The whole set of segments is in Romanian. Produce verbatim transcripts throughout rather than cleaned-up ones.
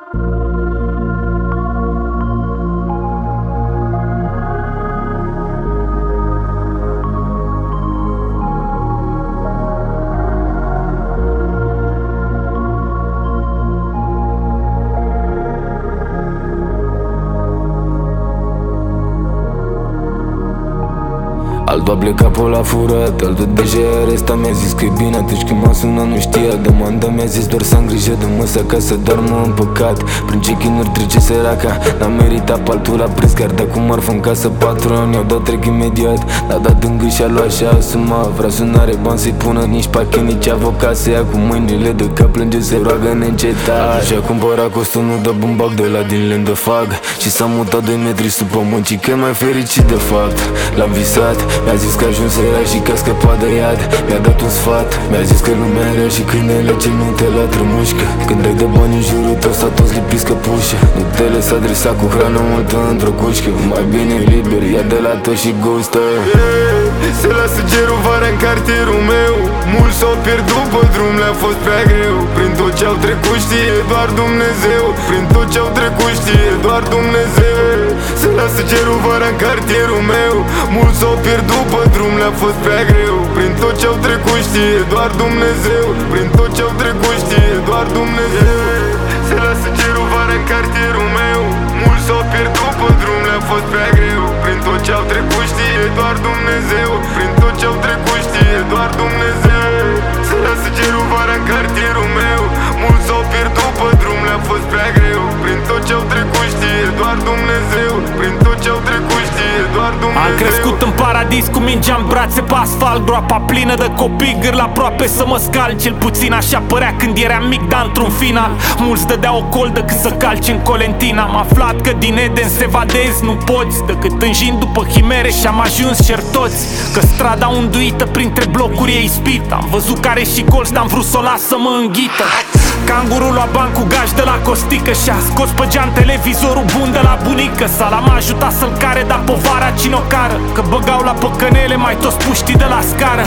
Altul a plecat pe la furat, altul deja e arestat. Mi-a zis că-i bine atunci când m-a sunat, nu știa de manda. Mi-a zis doar să am grijă de măsa ca să doarmă în păcat. Prin ce chinuri trece săraca, n-a meritat pe altul la preț. Chiar dacă marfă în casă patron, i-au dat trec imediat. N-a dat în gât și-a luat și-a asumat. Vrea să n-are bani să-i pună nici pachet, nici avocat. Să ia cu mâinile de cap, plânge, se roagă neîncetat. Și-a cumpărat costumul de bumbac de la din Lendefag și s-a mutat doi metri sub pământ, și că e mai fericit de fapt. L-am visat, mi-a zis că ajuns era și că a scăpat de iad. Mi-a dat un sfat, mi-a zis că lumea era și câinele ce nu te la trămușcă. Când ai de bani în jurul tău s-a toți lipiți căpușă. Nu te lăsa adresa cu hrană multă într-o cușcă. Mai bine liber, ia de la tot și gustă. Yeah, se lasă gerul vara în cartierul meu. Mulți s-au pierdut pe drum, le-a fost prea greu. Prin tot ce-au trecut știe doar Dumnezeu. Prin tot ce-au trecut știe doar Dumnezeu. Se lasă gerul vara în cartierul meu. Mulți s-au pierdut pe drum, le-a fost prea greu. Prin tot ce-au trecut știe doar Dumnezeu. Prin tot ce-au trecut știe doar Dumnezeu. Se lasă gerul vara în cartierul meu. Mulți s-au pierdut pe drum, le-a fost prea greu. Prin tot ce-au trecut știe doar Dumnezeu. Prin tot ce-au trecut știe doar Dumnezeu. Se lasă gerul vara în cartierul meu. Mulți s-au pierdut pe drum, le-a fost prea greu. Prin tot ce-au trecut știe doar Dumnezeu. Prin tot ce-au trecut știe doar Dumnezeu. Am crescut în paradis cu mingea în brațe pe asfalt, groapa plină de copii, gârla aproape să mă scal. Cel puțin așa părea când eram mic, dar într-un final mulți dădeau o col decât să calci în Colentina. Am aflat că din Eden să evadezi nu poți, decât înjind după chimere și am ajuns certoți. Că strada unduită printre blocuri e ispită. Am văzut care și colț, dar am vrut să o las să mă înghită. Cangurul lua bani cu gaj de la costică și-a scos pe geam televizorul bun de la bunică. Sala m-a ajutat să-l care, dar povara cine o cară, că băgau la păcănele mai toți puștii de la scară.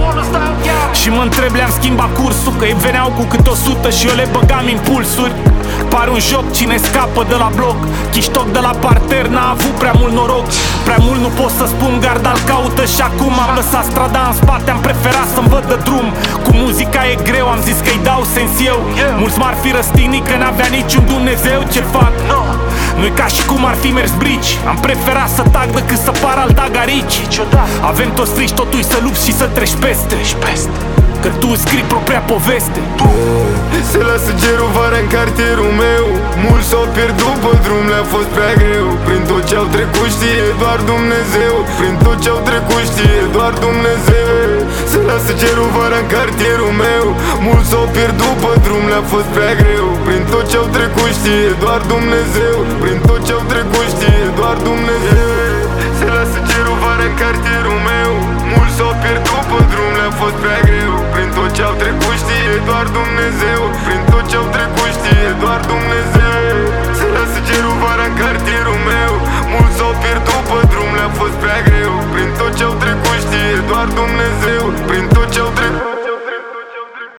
Și mă întreb, le-am schimbat cursul, că ei veneau cu cât o sută și eu le băgam impulsuri. Pare un joc cine scapă de la bloc. Chiștoc de la parter n-a avut prea mult noroc. Prea mult nu pot să spun, garda-l caută și acum am lăsat strada în spate, am preferat să-mi văd de drum. Cu muzica e greu, am zis că-i dau sens eu. Mulți m-ar fi răstignit că n-avea niciun Dumnezeu. Ce fac? Nu-i ca și cum ar fi mers brici. Am preferat să tac decât să par altagarici. Avem toți frici, totuși să lupți și să treci peste, că tu scrii propria poveste. Se lasă gerul vara în cartierul meu. Mulți s-au pierdut pe drum, le-a fost prea greu. Prin tot ce-au trecut știe doar Dumnezeu. Prin tot ce-au trecut știe doar Dumnezeu. Se lasă gerul vara în cartierul meu. Mulți s-au pierdut pe drum, le-a fost prea greu. Prin tot ce-au trecut știe doar Dumnezeu. Prin tot ce-au trecut știe doar Dumnezeu. Se lasă gerul vara în cartierul meu. Mulți s-au pierdut pe drum, le-a fost prea greu. Prin tot ce-au trecut știe doar Dumnezeu. Prin tot ce-au trecut știe doar Dumnezeu. Se lasă gerul vara în cartierul meu. Mulți s-au pierdut pe drum, le-a fost prea greu. Prin tot ce-au trecut știe doar Dumnezeu. Prin